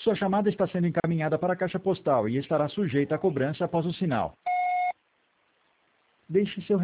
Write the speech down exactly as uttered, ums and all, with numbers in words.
Sua chamada está sendo encaminhada para a caixa postal e estará sujeita à cobrança após o sinal. Deixe seu